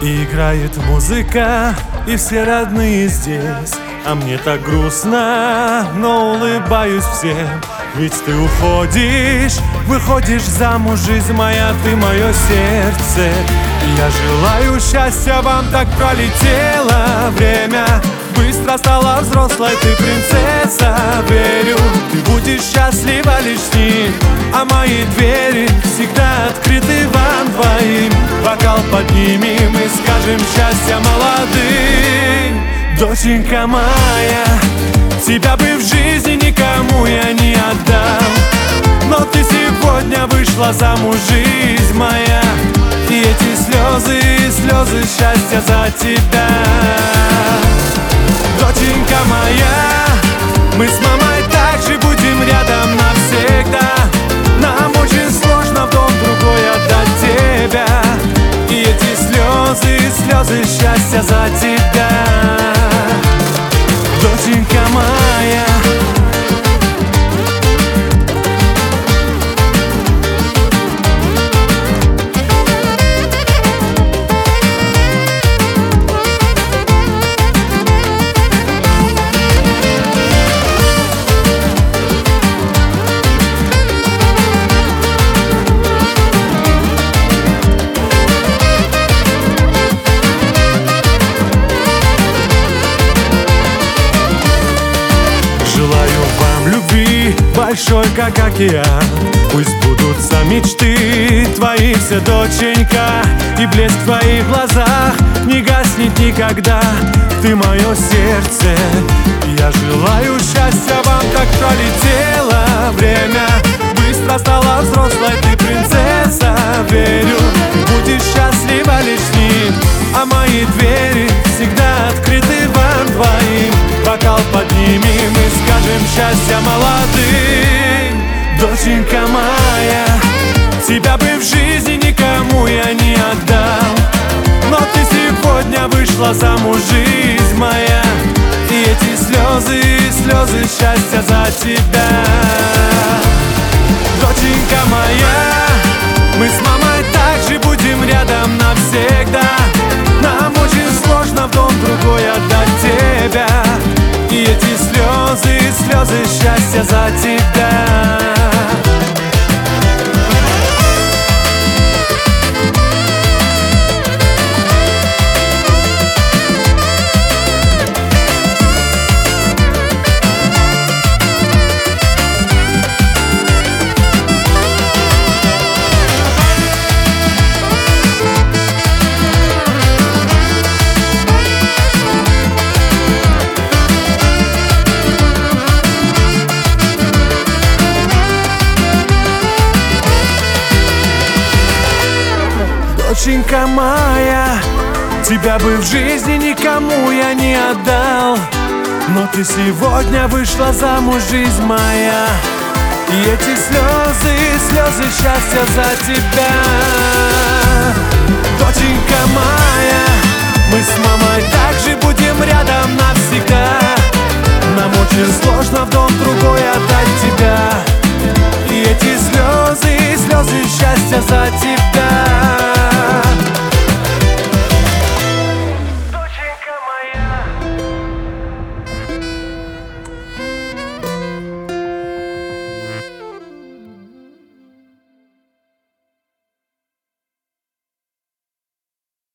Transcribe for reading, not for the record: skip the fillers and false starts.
И играет музыка, и все родные здесь. А мне так грустно, но улыбаюсь всем. Ведь ты уходишь, выходишь замуж, жизнь моя, ты мое сердце. И я желаю счастья вам, так пролетело время. Быстро стала взрослой, ты принцесса, верю. Ты будешь счастлива лишь с ним, а мои двери всегда открыты вам двоим. Бокал поднимем и скажем счастья молодым. Доченька моя, тебя бы в жизни никому я не отдал, но ты сегодня вышла замуж, жизнь моя. И эти слезы счастья за тебя. Доченька моя, мы с мамой также будем рядом навсегда. Нам очень сложно в дом другой отдать тебя. И эти слезы счастья за тебя. Доченька моя. Большой, как океан, пусть сбудутся мечты твои все, доченька. И блеск в твоих глазах не гаснет никогда. Ты мое сердце, и я желаю счастья вам, так пролетело время. Быстро стала взрослой, ты принцесса, верю. Ты будешь счастлива лишь с ним, а мои двери всегда открыты вам двоим. Бокал поднимем и скажем счастья молодым. Доченька моя, тебя бы в жизни никому я не отдал, но ты сегодня вышла замуж, жизнь моя. И эти слезы счастья за тебя. Доченька моя, мы с мамой также будем рядом навсегда. Нам очень сложно в дом другой отдать тебя. И эти слезы счастья за тебя. Доченька моя, тебя бы в жизни никому я не отдал, но ты сегодня вышла замуж, жизнь моя. И эти слезы счастья за тебя. Доченька моя, мы с мамой также будем рядом навсегда. Нам очень сложно в дом другой отдать тебя. И эти слезы счастья за тебя.